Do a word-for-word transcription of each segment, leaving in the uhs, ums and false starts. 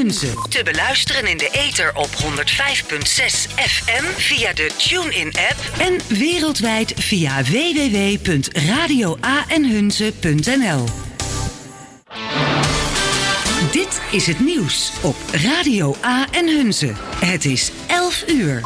Hunze. Te beluisteren in de ether op honderd vijf komma zes F M via de TuneIn-app en wereldwijd via w w w punt radio a en hunze punt n l. Dit is het nieuws op Radio A en Hunze. Het is elf uur.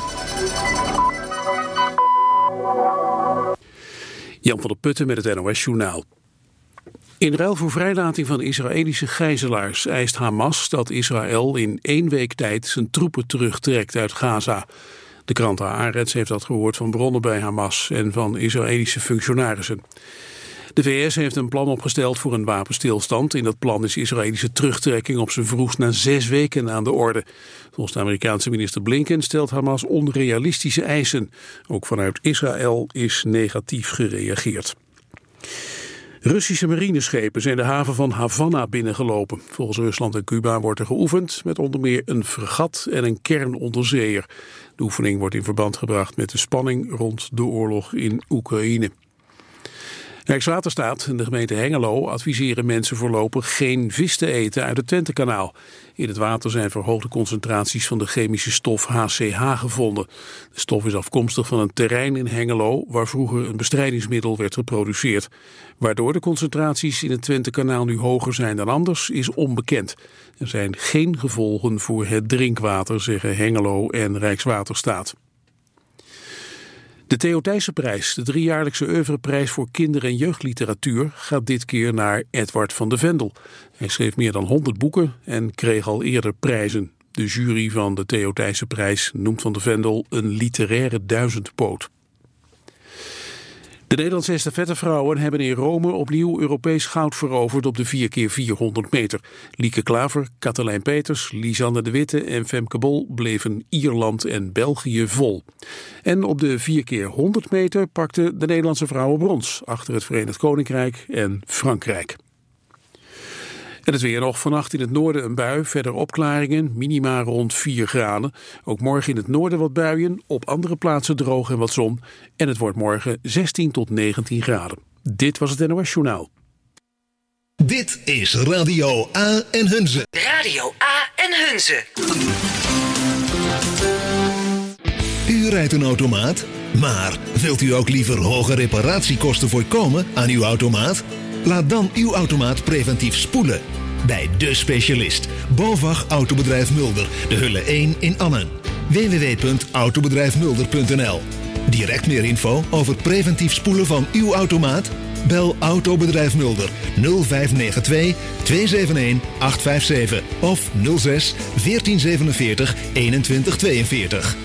Jan van der Putten met het N O S-journaal. In ruil voor vrijlating van Israëlische gijzelaars eist Hamas dat Israël in één week tijd zijn troepen terugtrekt uit Gaza. De krant Haaretz heeft dat gehoord van bronnen bij Hamas en van Israëlische functionarissen. De V S heeft een plan opgesteld voor een wapenstilstand. In dat plan is Israëlische terugtrekking op zijn vroegst na zes weken aan de orde. Volgens de Amerikaanse minister Blinken stelt Hamas onrealistische eisen. Ook vanuit Israël is negatief gereageerd. Russische marineschepen zijn de haven van Havana binnengelopen. Volgens Rusland en Cuba wordt er geoefend met onder meer een fregat en een kernonderzeeër. De oefening wordt in verband gebracht met de spanning rond de oorlog in Oekraïne. Rijkswaterstaat en de gemeente Hengelo adviseren mensen voorlopig geen vis te eten uit het Twentekanaal. In het water zijn verhoogde concentraties van de chemische stof H C H gevonden. De stof is afkomstig van een terrein in Hengelo waar vroeger een bestrijdingsmiddel werd geproduceerd. Waardoor de concentraties in het Twentekanaal nu hoger zijn dan anders is onbekend. Er zijn geen gevolgen voor het drinkwater, zeggen Hengelo en Rijkswaterstaat. De Theo Thijssenprijs, de driejaarlijkse oeuvreprijs voor kinder- en jeugdliteratuur, gaat dit keer naar Edward van de Vendel. Hij schreef meer dan honderd boeken en kreeg al eerder prijzen. De jury van de Theo Thijssenprijs noemt Van de Vendel een literaire duizendpoot. De Nederlandse estafettevrouwen hebben in Rome opnieuw Europees goud veroverd op de vier keer vierhonderd meter. Lieke Klaver, Katelijn Peters, Lisanne de Witte en Femke Bol bleven Ierland en België vol. En op de vier keer honderd meter pakten de Nederlandse vrouwen brons achter het Verenigd Koninkrijk en Frankrijk. En het weer nog. Vannacht in het noorden een bui, verder opklaringen, minima rond vier graden. Ook morgen in het noorden wat buien, op andere plaatsen droog en wat zon. En het wordt morgen zestien tot negentien graden. Dit was het N O S-journaal. Dit is Radio A en Hunze. Radio A en Hunze. U rijdt een automaat, maar wilt u ook liever hoge reparatiekosten voorkomen aan uw automaat? Laat dan uw automaat preventief spoelen. Bij De Specialist, BOVAG Autobedrijf Mulder, de Hulle één in Annen. w w w punt autobedrijf mulder punt n l. Direct meer info over preventief spoelen van uw automaat? Bel Autobedrijf Mulder nul vijf negen twee twee zeven een acht vijf zeven of nul zes veertien zevenenveertig eenentwintig tweeënveertig.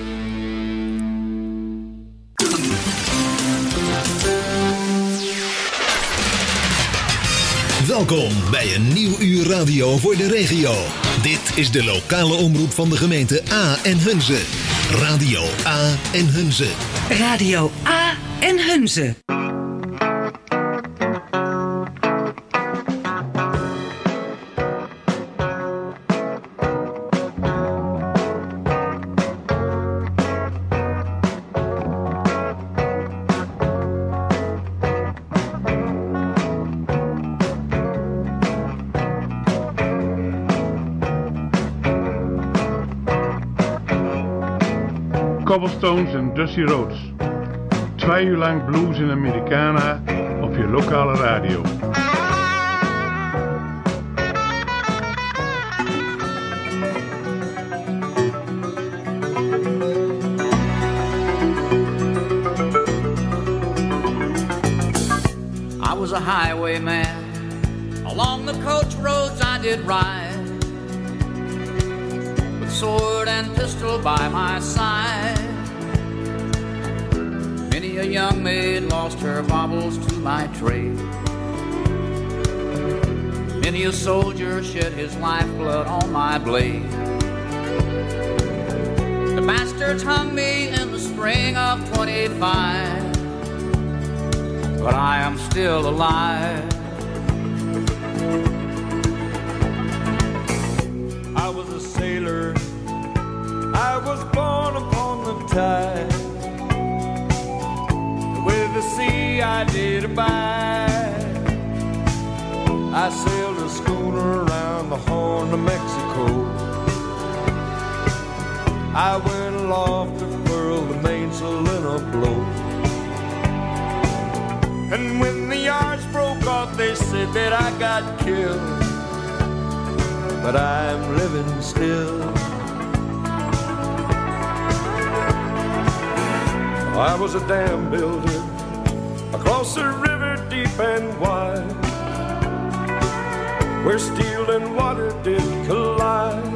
Welkom bij een nieuw uur radio voor de regio. Dit is de lokale omroep van de gemeente A en Hunze. Radio A en Hunze. Radio A en Hunze. Cobblestones en Dusty Rhodes. Twee uur lang blues en Americana op je lokale radio. I was a highwayman. Along the coach roads I did ride, with sword and pistol by my side. Many a young maid lost her baubles to my trade. Many a soldier shed his lifeblood on my blade. The bastards hung me in the spring of twenty-five, but I am still alive. I was a sailor, I was born upon the tide. With the sea I did abide. I sailed a schooner around the Horn of Mexico. I went aloft to furl the mainsail in a blow. And when the yards broke off, they said that I got killed. But I'm living still. I was a dam builder across a river deep and wide, where steel and water did collide.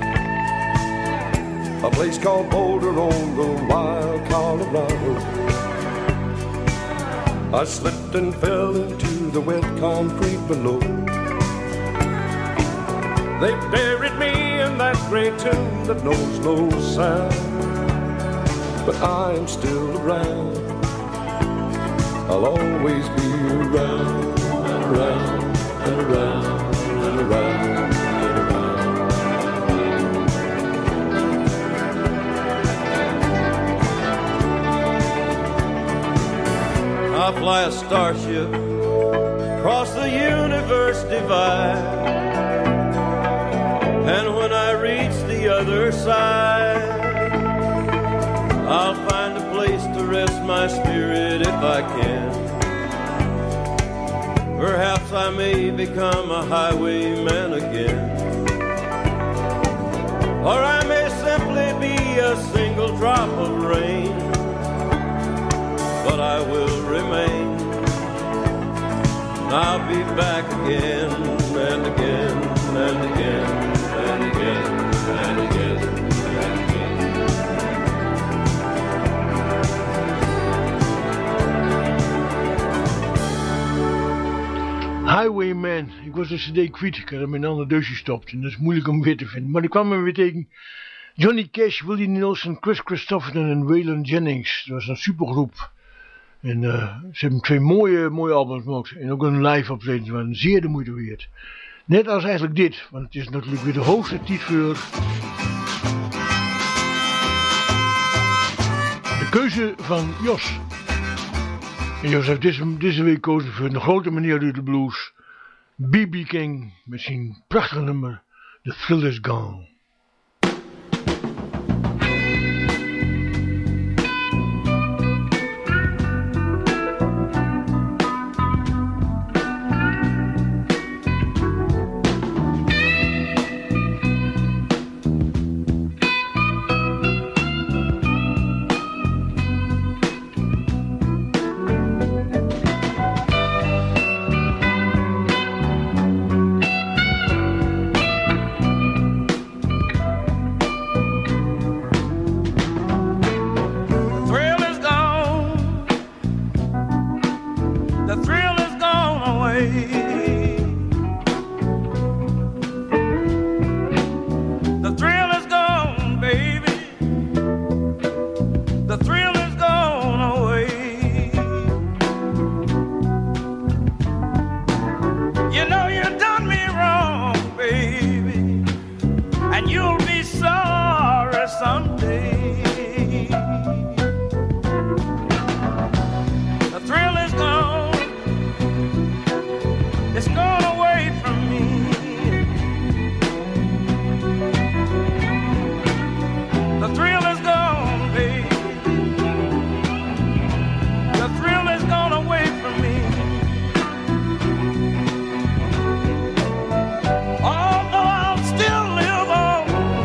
A place called Boulder on the wild Colorado. I slipped and fell into the wet concrete below. They buried me in that great tomb that knows no sound. But I am still around. I'll always be around and around and around and around and around. I fly a starship across the universe divide, and when I reach the other side, I'll find a place to rest my spirit if I can. Perhaps I may become a highwayman again, or I may simply be a single drop of rain. But I will remain. I'll be back again and again and again and again and again. Highwayman. Ik was de cd kwijt. Ik had hem in een ander doosje gestopt. En dat is moeilijk om weer te vinden. Maar ik kwam hem weer tegen. Johnny Cash, Willie Nelson, Chris Christopherson en Waylon Jennings. Dat was een supergroep. En uh, ze hebben twee mooie, mooie albums gemaakt. En ook een live optreden. Maar zeer de moeite waard. Net als eigenlijk dit. Want het is natuurlijk weer de hoogste tijd voor de keuze van Jos. En Jos heeft deze, deze week gekozen voor de grote meneer uit de blues, B B King, met zijn prachtige nummer The Thrill Is Gone. Although I'll still live on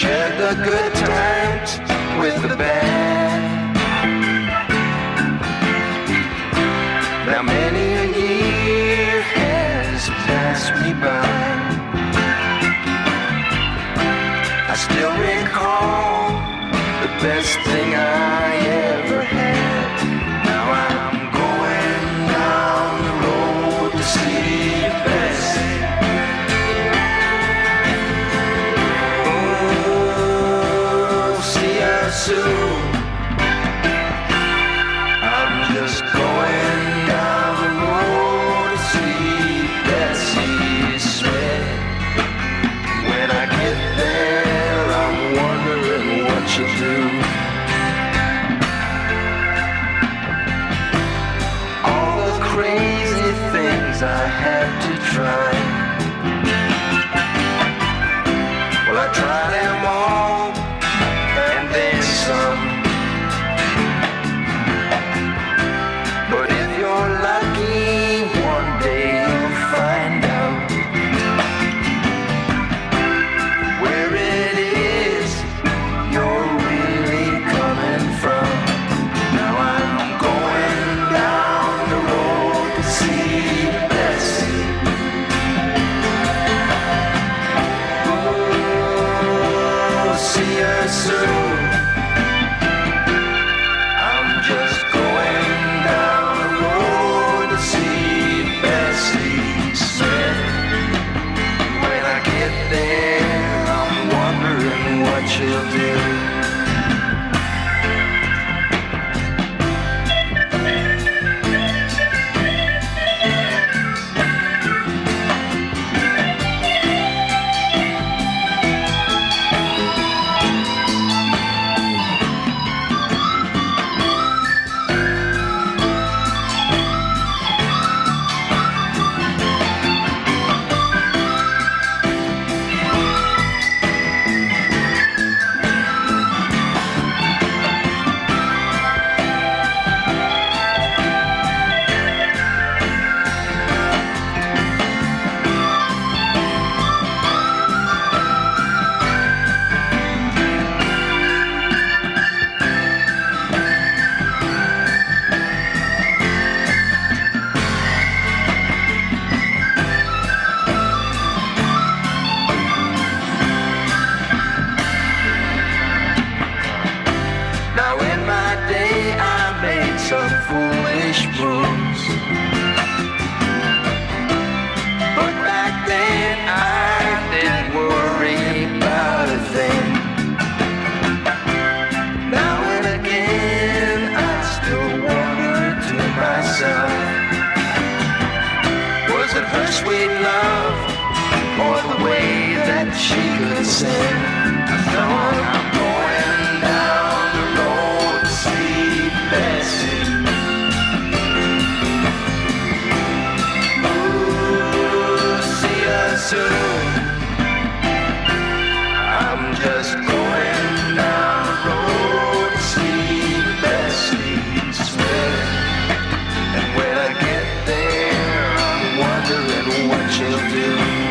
shared the good times with the bad. Now many a year has passed me by. I still recall the best thing I ever had. Now I'm going down the road to see Bessie. Oh, see her soon. I'm just going down the road to see Bessie Smith. When I get there, I'm wondering what she'll do. All the crazy things I had to try. Well, I tried them all, and then some. But if you're lucky, one day you'll find out where it is you're really coming from. Now I'm going down the road to see Bessie. Oh, see her soon. I'm just going down the road to see Bessie Smith. When I get there, I'm wondering what she'll do. Now in my day I made some foolish moves, but back then I didn't worry about a thing. Now and again I still wonder to myself, was it her sweet love or the way that she could sing? So I'm going down the road to see Bessie. Ooh, see her soon. I'm just going down the road to see Bessie Smith. And when I get there, I'm wondering what she'll do.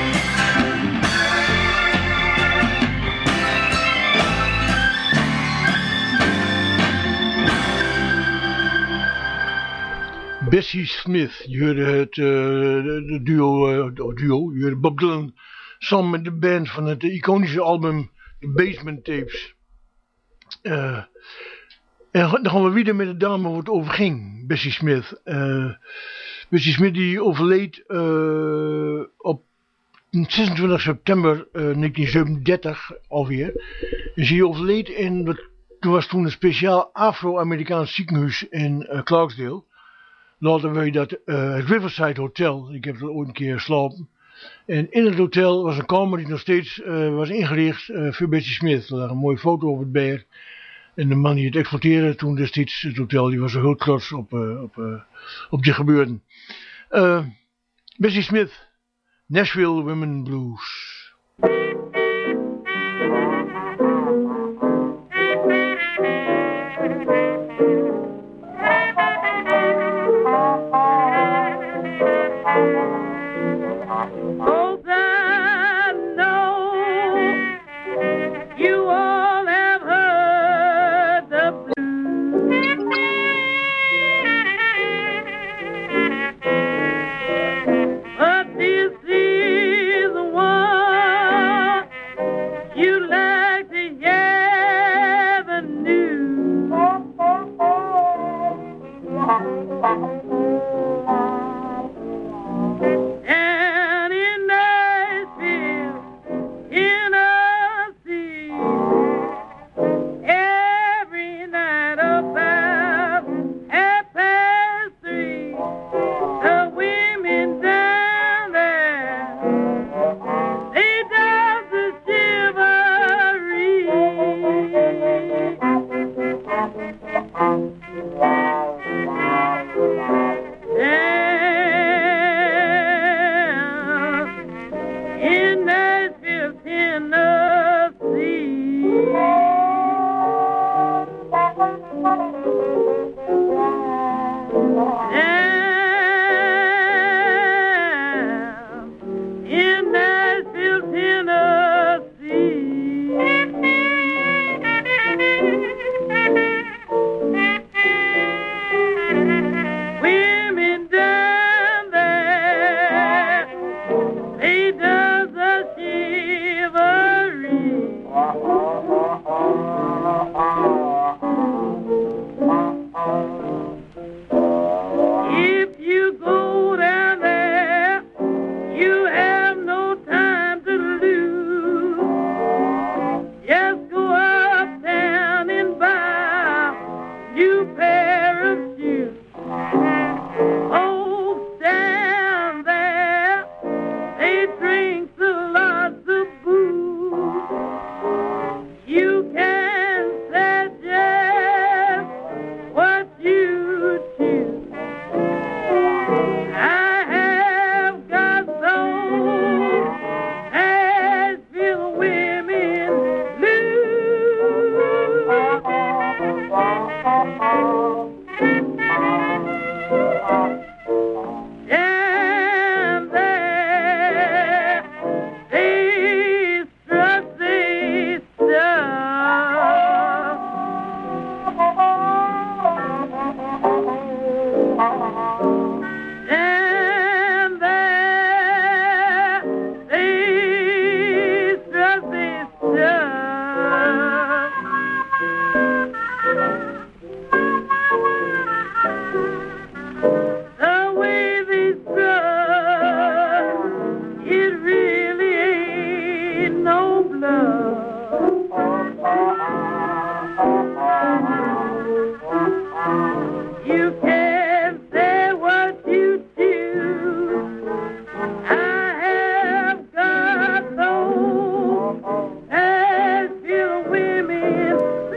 Bessie Smith, je hoorde het uh, de duo, uh, duo, je hoorde Bob Dylan samen met de band van het iconische album The Basement Tapes. Uh, en dan gaan we weer met de dame waar het over ging, Bessie Smith. Uh, Bessie Smith die overleed uh, op zesentwintig september uh, negentien zevenendertig alweer. En ze overleed in, er was toen een speciaal Afro-Amerikaans ziekenhuis in uh, Clarksdale. Later weet je dat uh, het Riverside Hotel, ik heb er ooit een keer geslapen. En in het hotel was een kamer die nog steeds uh, was ingericht uh, voor Bessie Smith. Er lag een mooie foto over het berg. En de man die het exploiteerde toen destijds het hotel, die was er heel trots op, uh, op, uh, op die gebeurten. Uh, Bessie Smith, Nashville Women Blues. You And in Nashville, Tennessee, every night about half past three, the women down there, they dance the chivalry. In Nashville, Tennessee. Down in Nashville, Tennessee. Women down there, they does the chivalry. If you go down there, you have no time to lose. Just go uptown and buy a new pair of shoes. Folks down there, they drink lots of booze. You can suggest what you choose. I have got those Nashville women down there, they strut they stuff. Down there, they strut they stuff. The way they strut, it really ain't no bluff. You can say what you choose. I have got those Nashville women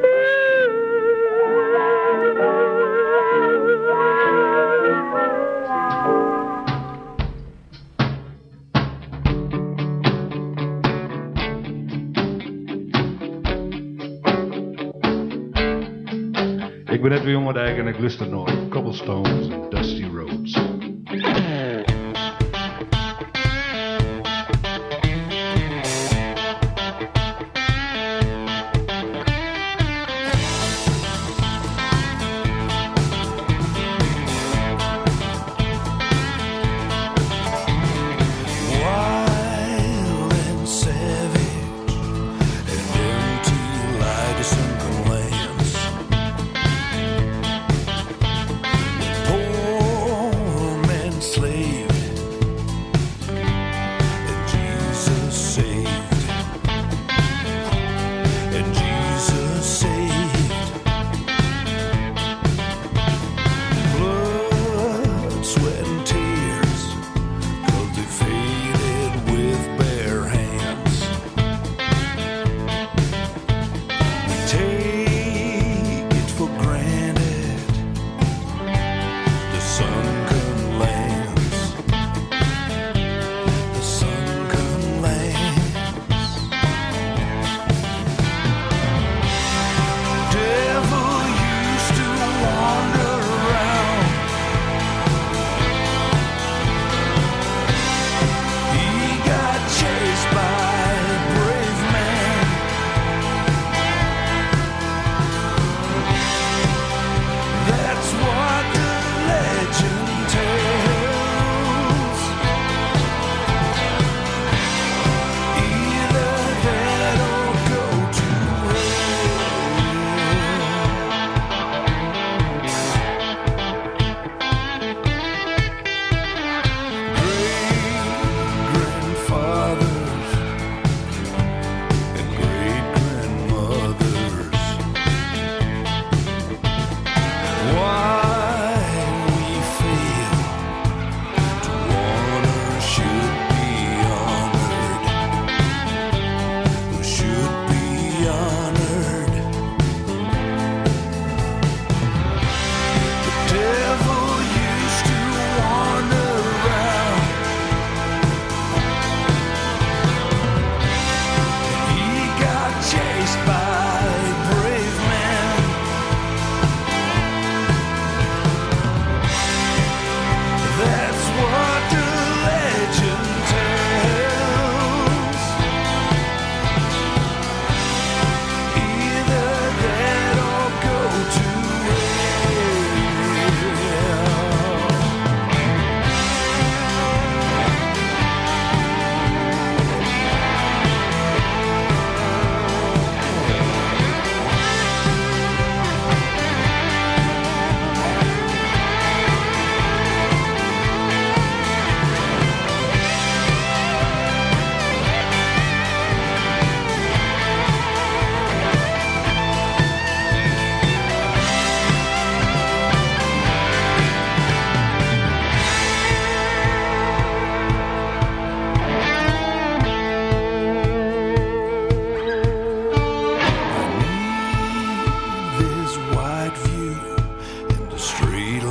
Ik ben Edwin Moerdijk en ik luister naar Cobblestones en Dusty Roads. Wild and savage and dirty like a sunken lands. Poor man slave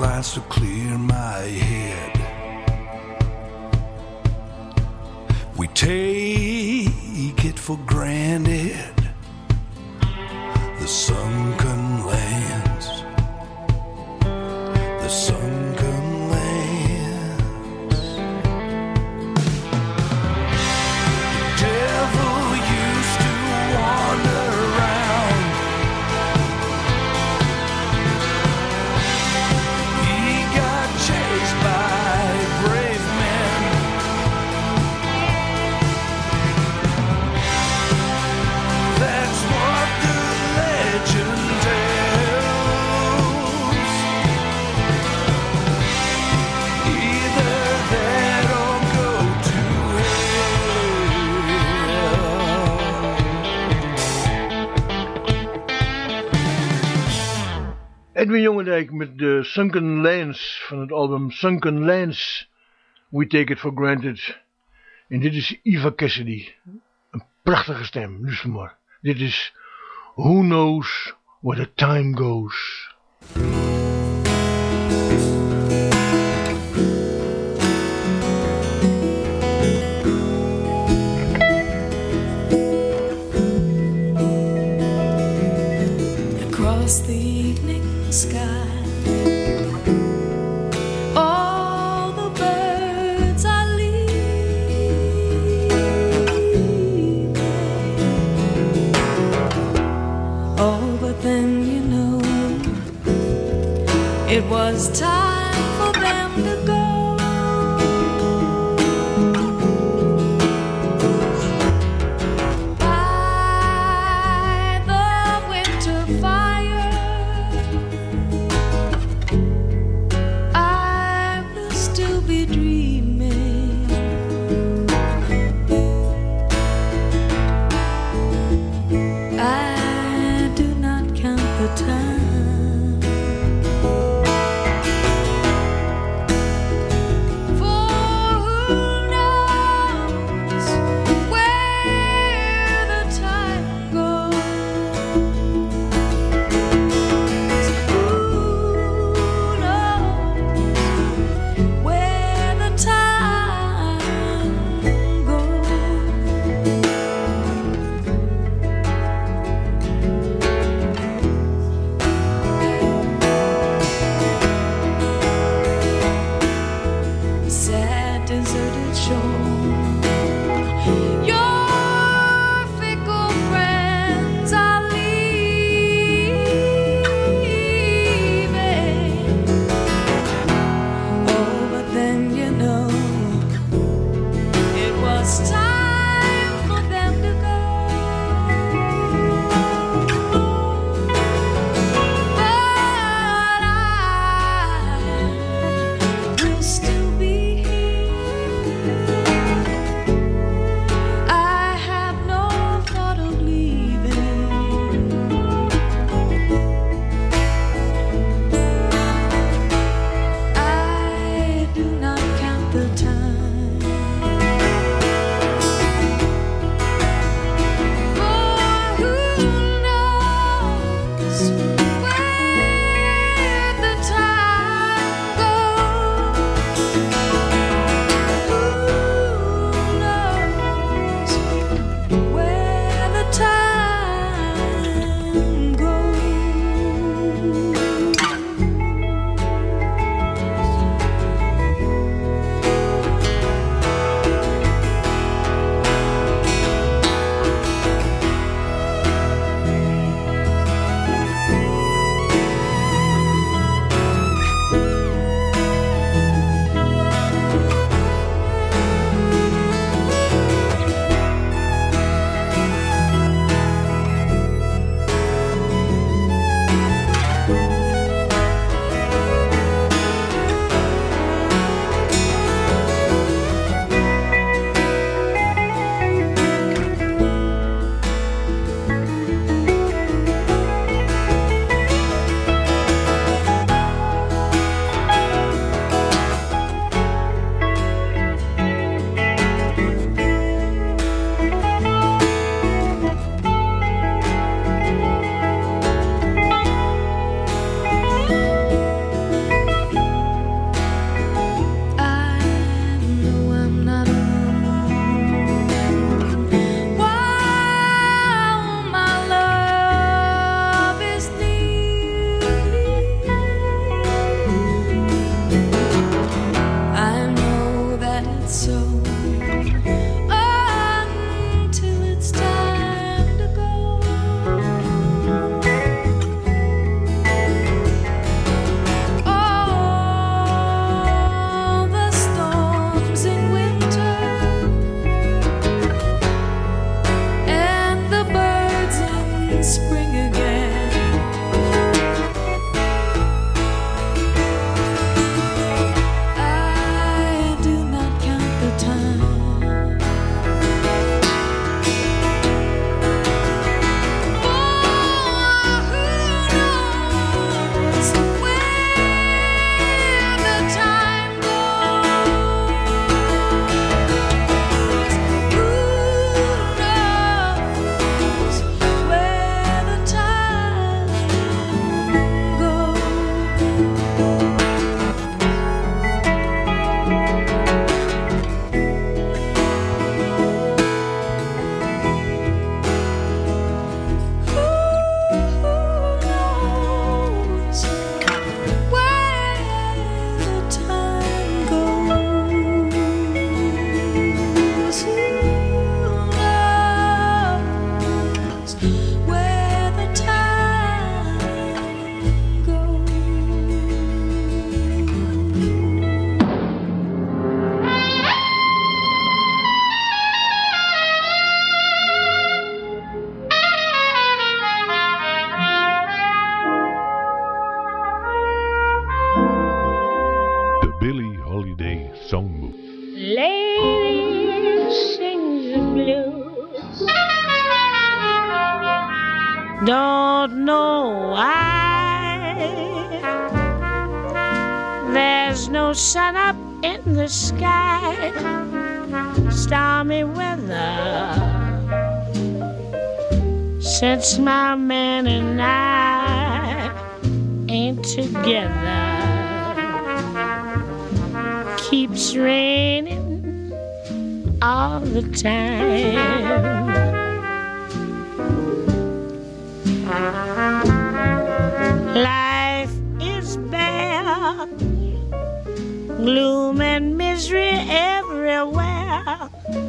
lights to clear my head. We take it for granted, the sunken lands, the sunken lands. The devil used to wander around. He got chased by brave men. That's what the legend tells. Either that or go to hell. Edwin Jongendijk met de Sunken Lands van het album Sunken Lands. We Take It For Granted. En dit is Eva Cassidy. Een prachtige stem, luister maar. Dit is Who Knows Where the Time Goes. Across the evening sky, all the birds are leaving. Oh, but then you know Songboek. Lady sings the blues. Don't know why. There's no sun up in the sky. Stormy weather. Since my man and I ain't together. Keeps raining all the time. Life is bare, gloom and misery everywhere.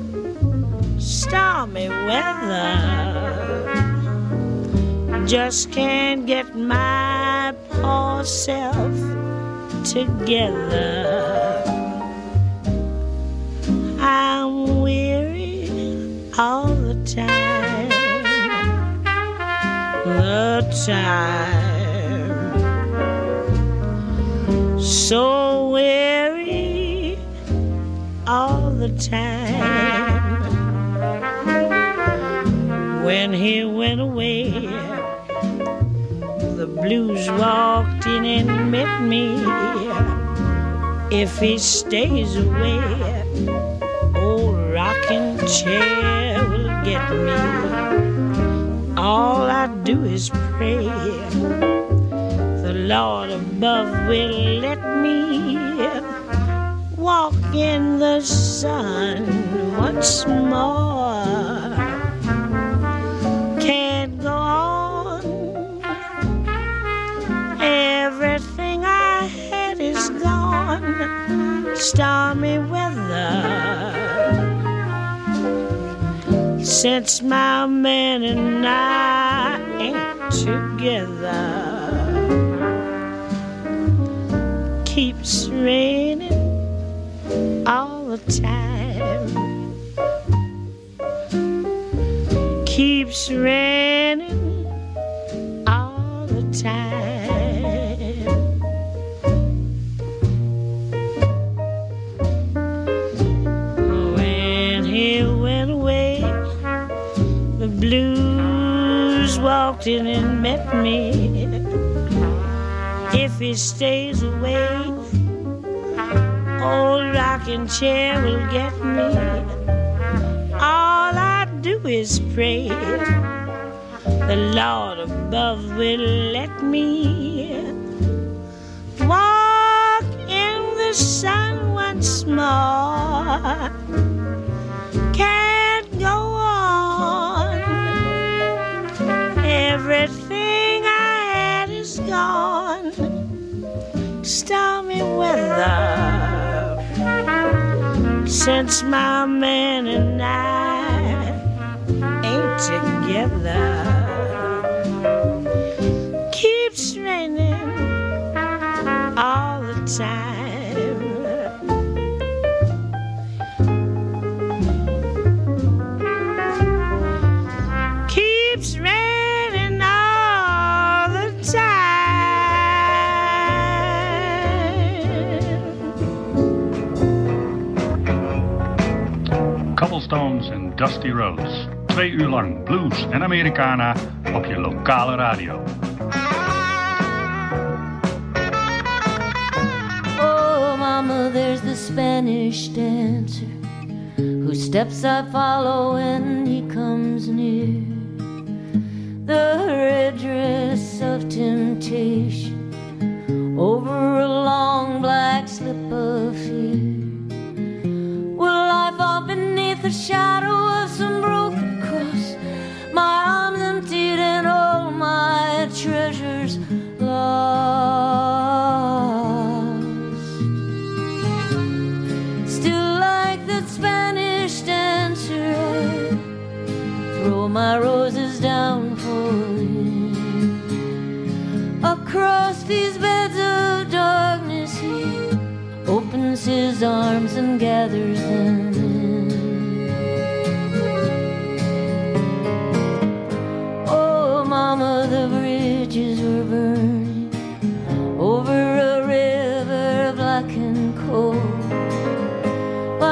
Stormy weather, just can't get my poor self together. I'm weary all the time, the time, so weary all the time. When he went away, the blues walked in and met me. If he stays away, old rocking chair will get me. All I do is pray the Lord above will let me walk in the sun once more. Can't go on. Everything I had is gone. Stormy weather. Since my man and I ain't together. Keeps raining all the time. Keeps raining all the time. When he went away, the blues walked in and met me. If he stays away, old rocking chair will get me. All I do is pray the Lord above will let me walk in the sun once more. Can't go on. Everything I had is gone. Stormy weather. Since my man and I ain't together. Keeps raining all the time. Keeps raining all the time. Cobblestones en Dusty Roads. Twee uur lang blues en Americana op je lokale radio. Oh, mama, there's the Spanish dancer whose steps I follow when he comes near. The red dress of temptation over a long black slip of fear. Will I fall beneath the shadow of some broken cross? My arms emptied and all my treasures lost. Still like that Spanish dancer, I throw my roses down for him. Across these beds of darkness he opens his arms and gathers them in. Oh, mama, the bridges were burning over a river black and cold.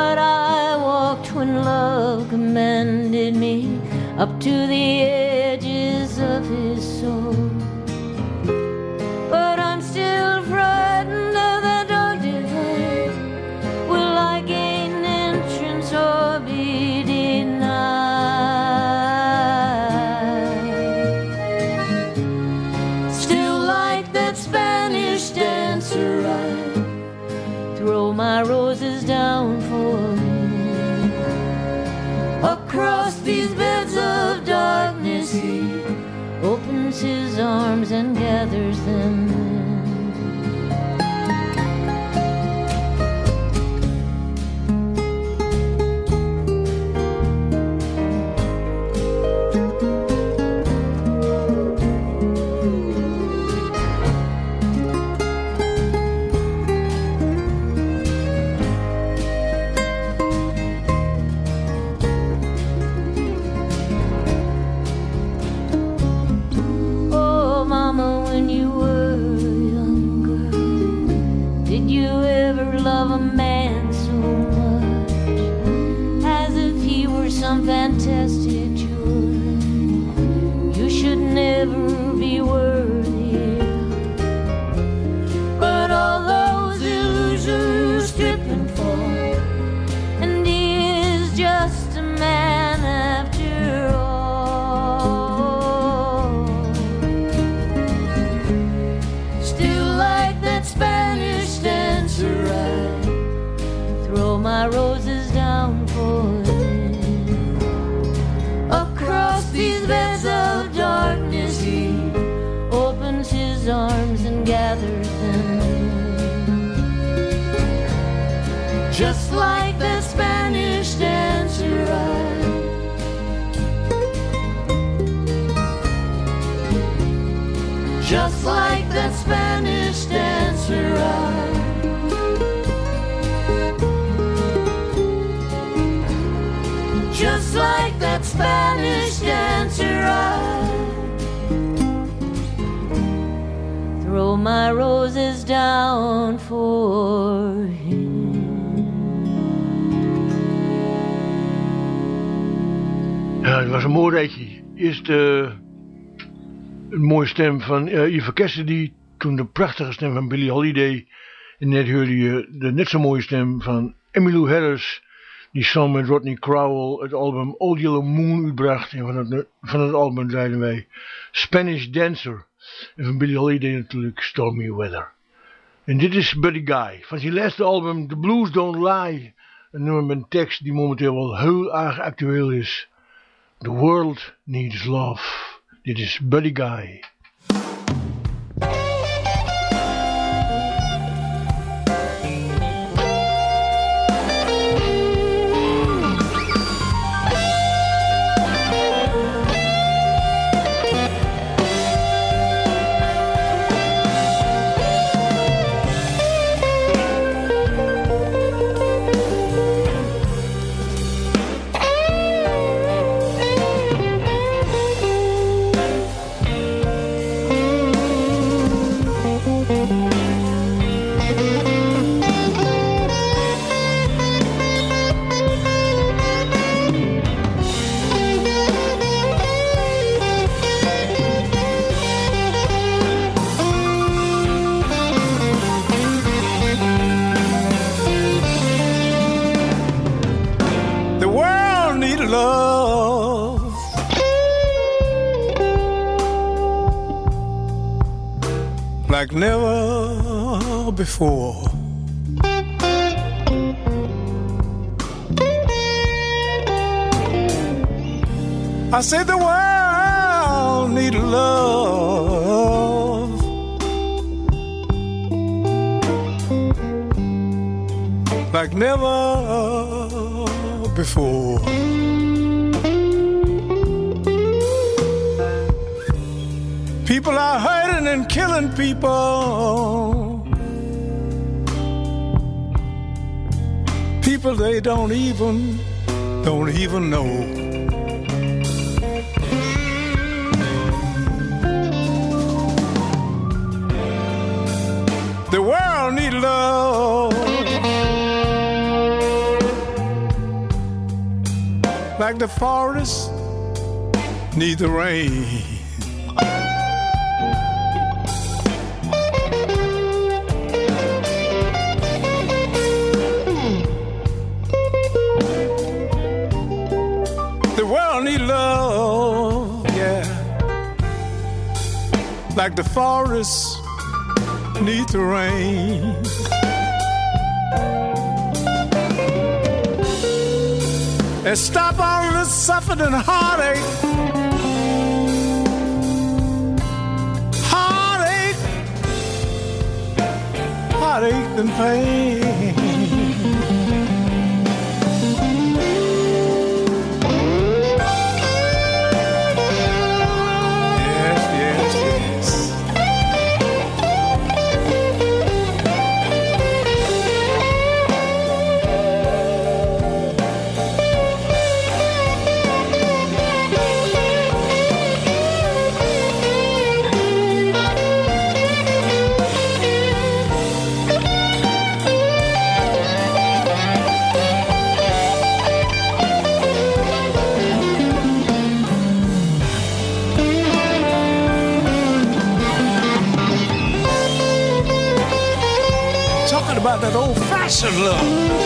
but I walked when love commanded me up to the edges of his soul. But I'm still frightened of the dark divide. Will I gain entrance or be denied? Still like that Spanish dancer, I throw my roses down for him. Across these beds of darkness he opens his arms and gathers them in. Fantastic joy you should never be worthy of. But all those illusions strip and fall, and he is just a man after all. Still like that Spanish dancer, I throw my roses down for him. Across these beds of darkness he opens his arms and gathers them in. Just like that Spanish dancer, I Just like that Spanish dancer, I Just like that Spanish dancer, I throw my roses down for him. Ja, het was een mooi rijtje. Eerst uh, een mooie stem van uh, Eva Cassidy, toen de prachtige stem van Billie Holiday. En net hoorde je de net zo mooie stem van Emmylou Harris, die samen met Rodney Crowell het album Old Yellow Moon uitbracht. En van het, van het album draaiden wij Spanish Dancer. En van Billie Holiday natuurlijk Stormy Weather. En dit is Buddy Guy. Van zijn laatste album The Blues Don't Lie. Een nummer met een tekst die momenteel wel heel erg actueel is. The World Needs Love. Dit is Buddy Guy. Like never before. I said the world need love like never before. People are hurting and killing people. People they don't even, don't even know. The world needs love like the forest need the rain. The world need love, yeah, like the forest need the rain. And stop all the suffering and heartache, heartache, heartache and pain. About that old-fashioned love.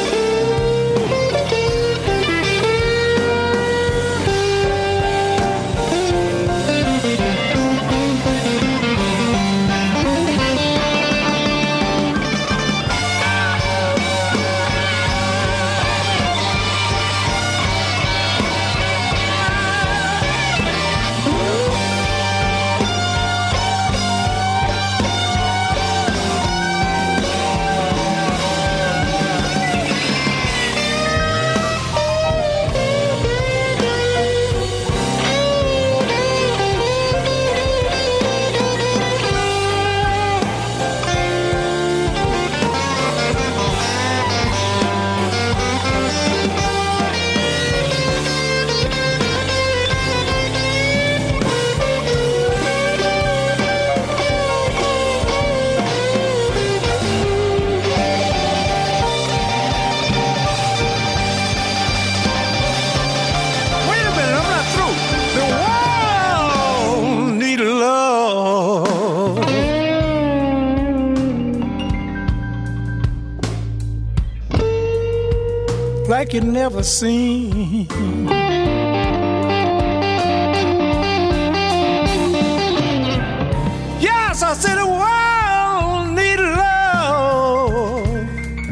Like you never seen. Yes, I said the world need love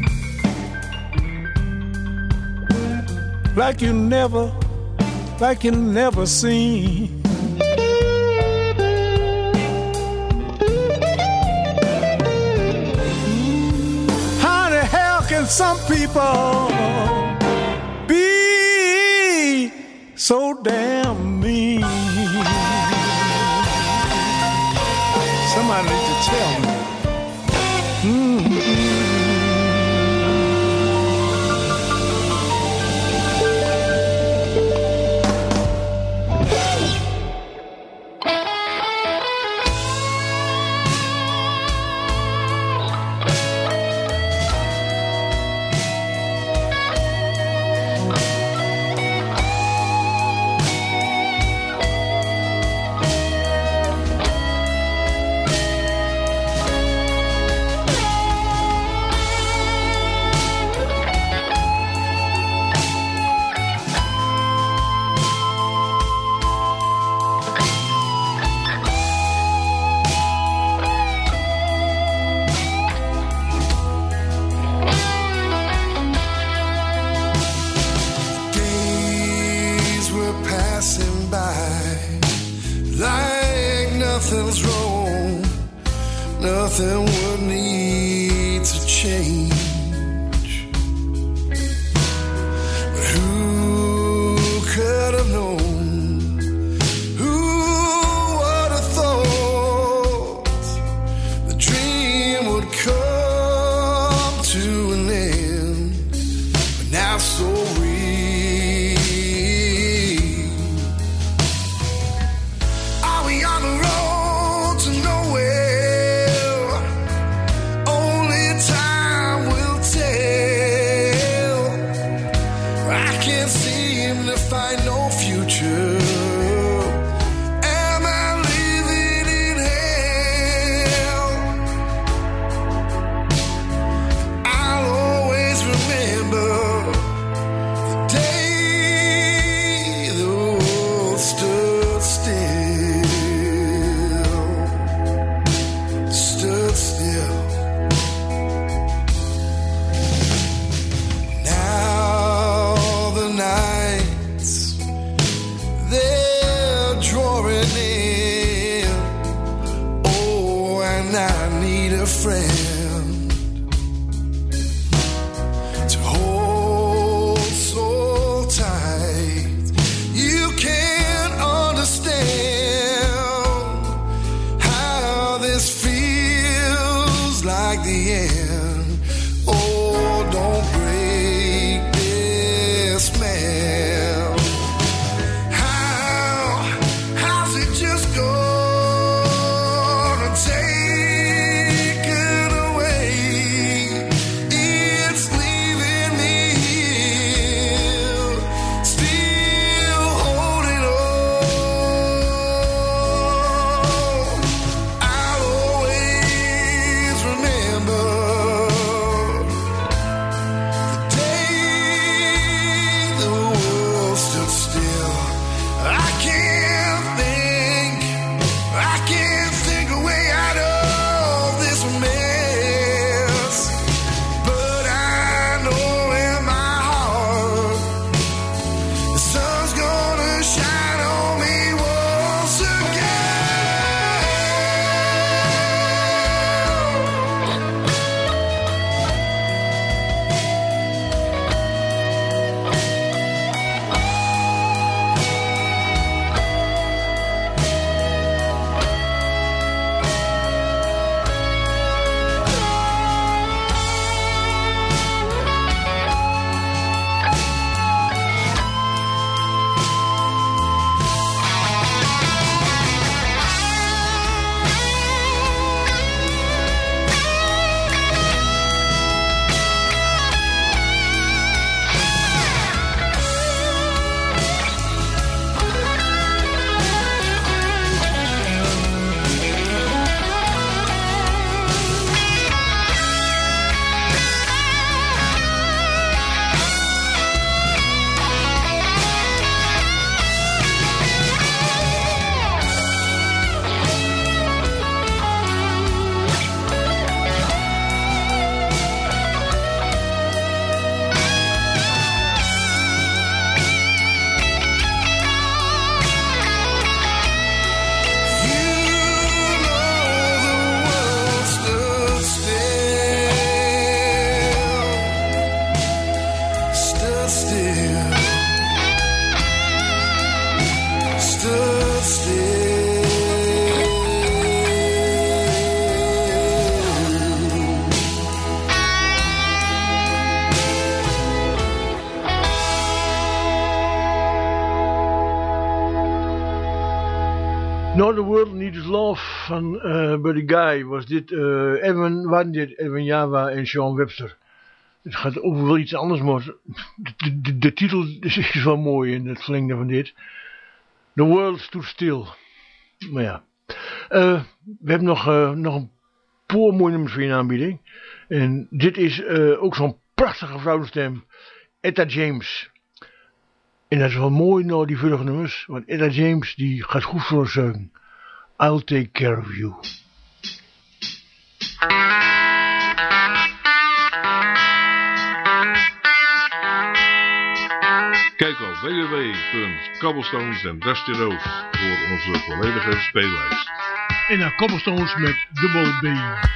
like you never, like you never seen. How the hell can some people be so damn mean? Somebody need to tell me. Mm-hmm. Nothing would need to change. But who could have known? Who would have thought the dream would come to an end? But now so real. Are we on the road to nowhere? Find Now the World Needs Love van uh, Buddy Guy was dit uh, Evan, waren dit Evan Java en Sean Webster. Het gaat over wel iets anders, maar de, de, de titel is wel mooi in het verlengde van dit. The World Stood Still. Maar ja, uh, we hebben nog, uh, nog een paar mooie nummers voor je in aanbieding. En dit is uh, ook zo'n prachtige vrouwenstem, Etta James. En dat is wel mooi nou die vorige nummers, want Etta James die gaat goed voor ons zeugen. I'll take care of you. Kijk op w w w punt cobblestones and dusty roads voor onze volledige speellijst. En naar Cobblestones met dubbel B.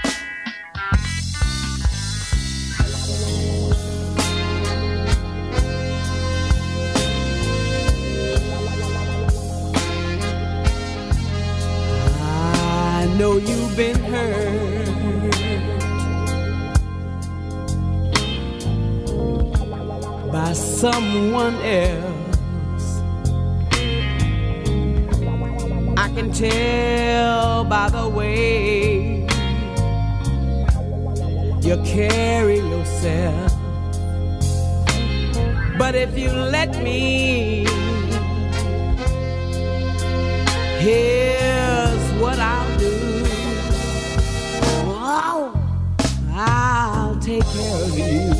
I know you've been hurt by someone else. I can tell by the way you carry yourself. But if you let me, here's what I'll do. Oh, I'll take care of you.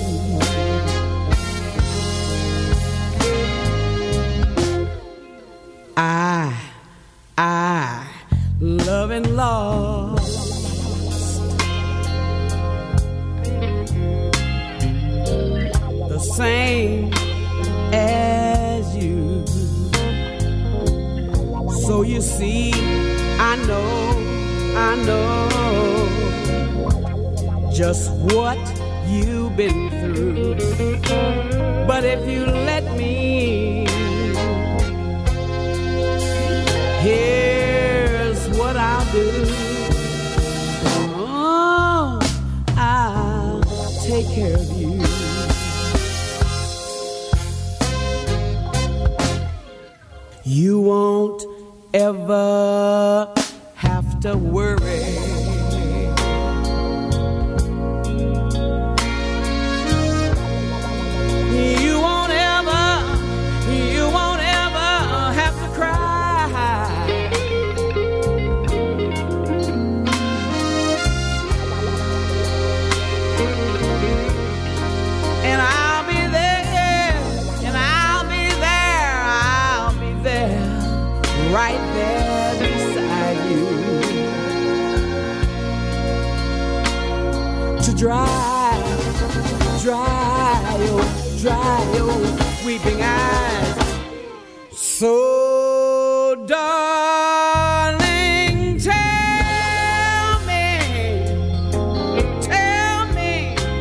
I, I, love and lost the same as you. So you see, I know, I know just what you've been through. But if you let me, here's what I'll do. Oh, I'll take care of you. You won't ever have to worry. You won't ever, you won't ever have to cry. And I'll be there, and I'll be there, I'll be there, right there beside you, to dry, dry your, dry your weeping eyes. So darling, tell me, tell me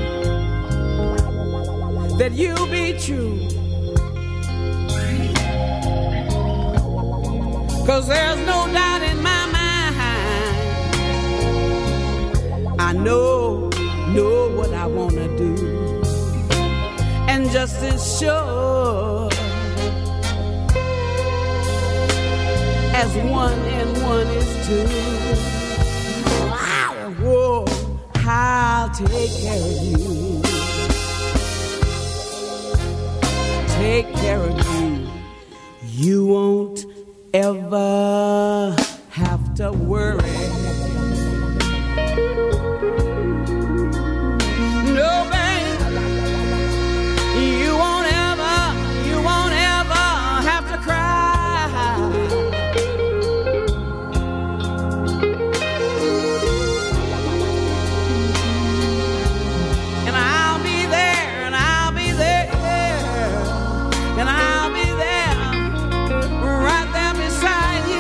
that you'll be true. 'Cause there's no doubt in my mind, I know, know what I wanna do. And just as sure as one and one is two, whoa, I'll take care of you. Take care of you. You won't ever have to worry. No, babe, you won't ever, you won't ever have to cry. And I'll be there, and I'll be there, and I'll be there, right there beside you,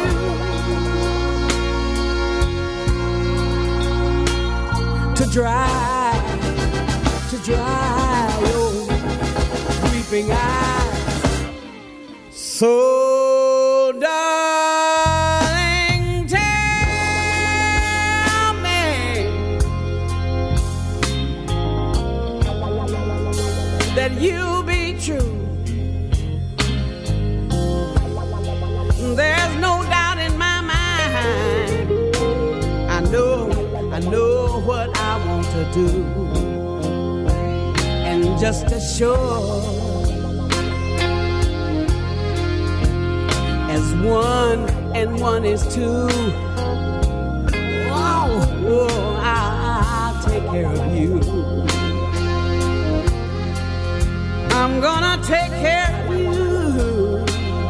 to dry, to dry your weeping eyes. So darling, tell me that you'll be true. There's no doubt in my mind, to do. And just as sure as one and one is two, oh, oh I, I'll take care of you. I'm gonna take care of you.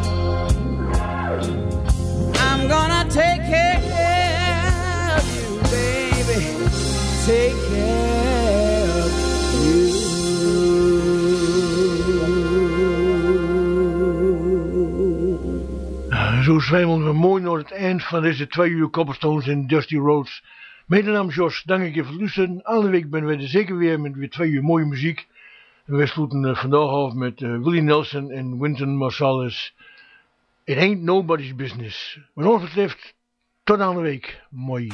I'm gonna take care of you, baby. Take care of you. Nou, zo zwijmelen we mooi naar het eind van deze twee uur Cobblestones in Dusty Roads. Mijn naam is Jos, dank ik je voor het luisteren. Alle week ben we er zeker weer met weer twee uur mooie muziek. En we sluiten uh, vandaag af met uh, Willie Nelson en Wynton Marsalis. It ain't nobody's business. Wat ons betreft, tot aan de week. Mooi.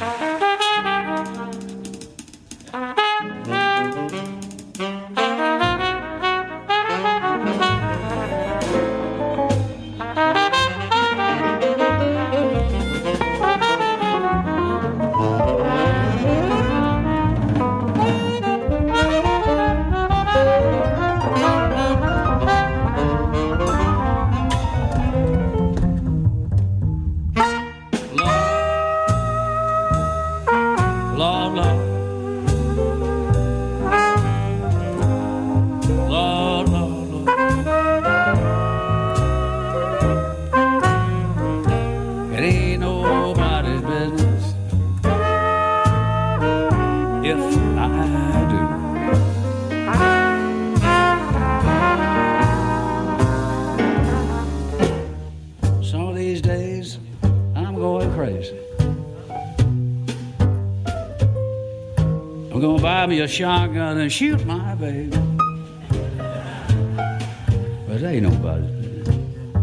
Me a shotgun and shoot my baby, but ain't nobody's business.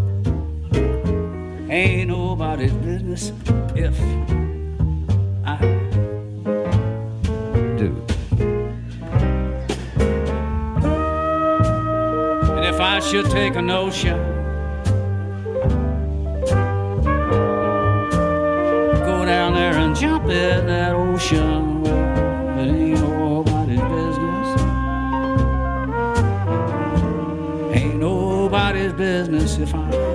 Ain't nobody's business if I do. And if I should take a notion, go down there and jump in that ocean, well, it ain't no nobody's business if I do.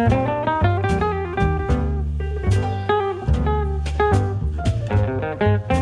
Thank you.